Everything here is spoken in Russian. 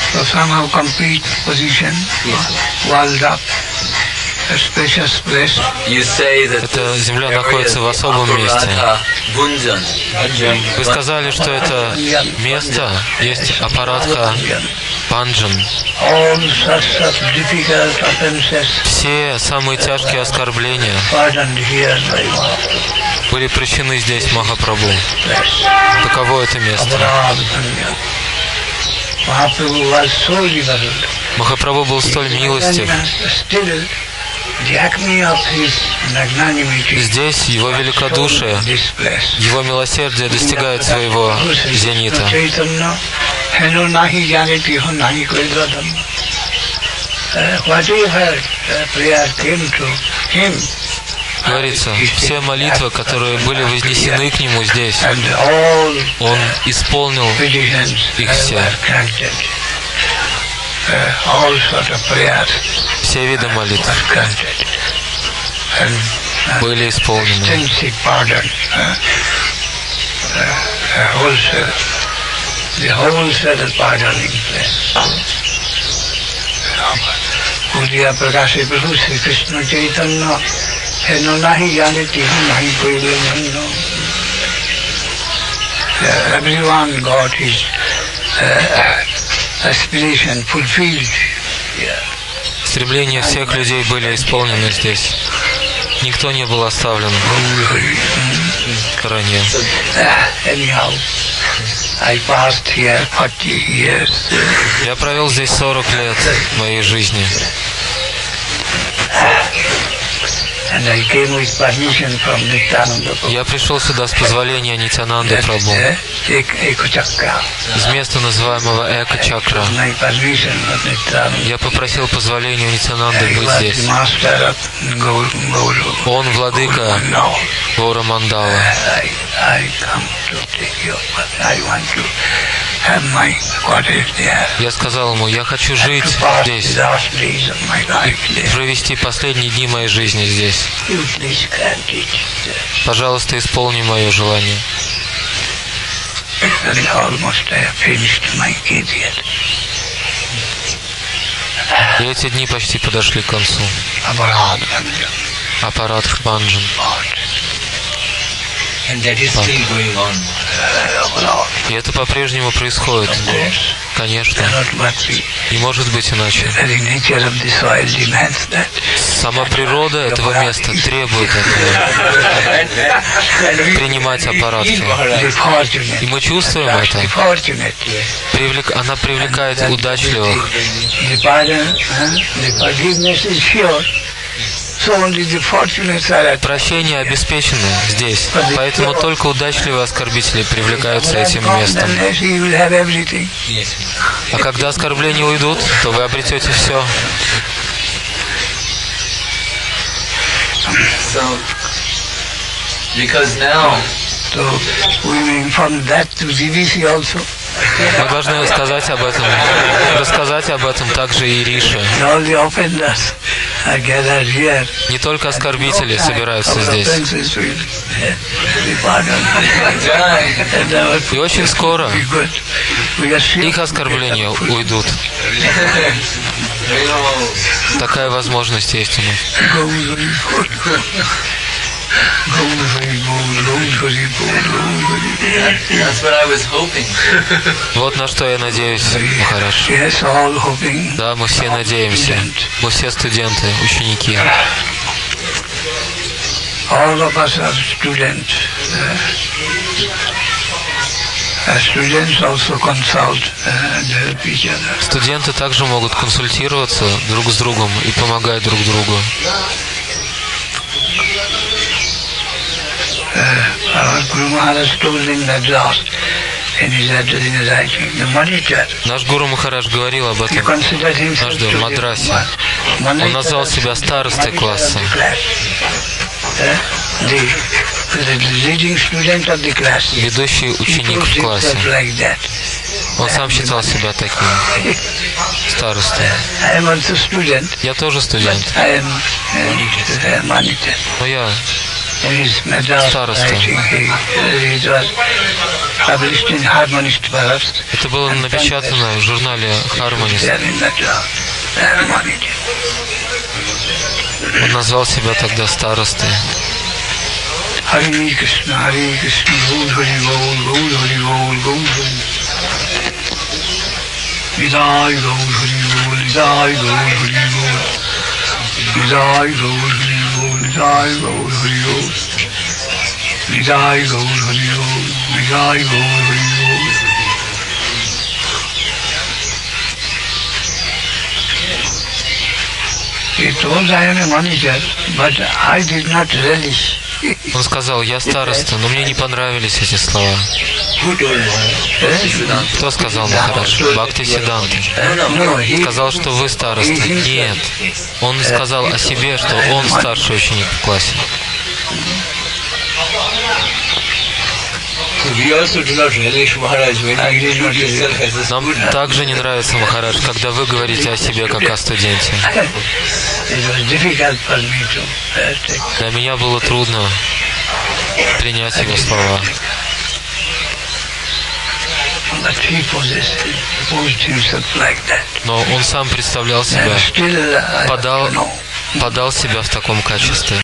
So somehow complete position, walled up, a spacious place. Эта земля находится в особом месте. Вы сказали, что это место есть аппаратха Бханджан. Все самые тяжкие оскорбления были прощены здесь Махапрабху. Таково это место. Махапрабху был столь милостив. Здесь его великодушие, его милосердие достигает своего зенита. Говорится, все молитвы, которые были вознесены к нему здесь, он исполнил их все. Все виды молитв были исполнены. Everyone got his aspiration fulfilled. Стремления всех людей были исполнены здесь. Никто не был оставлен в стороне. Я провел здесь 40 лет моей жизни. Я пришел сюда с позволения Нитьянанды Прабху, из места, называемого Эка-чакра. Я попросил позволения у Нитьянанды быть здесь. Он владыка Гаура Мандала. Я сказал ему, я хочу жить здесь и провести последние дни моей жизни здесь. Пожалуйста, исполни мое желание. И эти дни почти подошли к концу. Аппаратха Бханджан. И это по-прежнему происходит. Конечно. Не может быть иначе. Сама природа этого места требует этого. Принимать аппаратхи. И мы чувствуем это. Она привлекает удачливых. Прощение обеспечено здесь, поэтому только удачливые оскорбители привлекаются этим местом. А когда оскорбления уйдут, то вы обретете все. Мы должны сказать об этом, рассказать об этом также и Рише. Не только оскорбители собираются здесь. И очень скоро их оскорбления уйдут. Такая возможность есть у нас. Вот на что я надеюсь, Махарадж. Да, мы все надеемся. Мы все студенты, ученики. Студенты также могут консультироваться друг с другом и помогать друг другу. Наш Гуру Махарадж говорил об этом однажды в Мадрасе. Он назвал себя старостой класса. Ведущий ученик в классе. Он сам считал себя таким старостой. Я тоже студент. Но я старосту. Это было напечатано в журнале «Хармонист». Он назвал себя тогда старостой. Хари Кришна, Гол, Хари Гол, Гол, Хари Гол, Гол, Хари. Нидai Гол, Хари Гол, Нидai Гол, Хари Гол. Нидai Гол, Хари Гол, Нидai Гол, Хари Гол. Нидai Гол, Хари Гол, Нидai Гол, Хари Гол. He told I am a manager, but I did not relish. Он сказал, я староста, но мне не понравились эти слова. Кто сказал, Махарадж? Бхактисиддханта. Сказал, что вы староста. Нет. Он сказал о себе, что он старший ученик в классе. Нам также не нравится, Махарадж, когда вы говорите о себе как о студенте. Для меня было трудно принять его слова. Но он сам представлял себя, подал себя в таком качестве.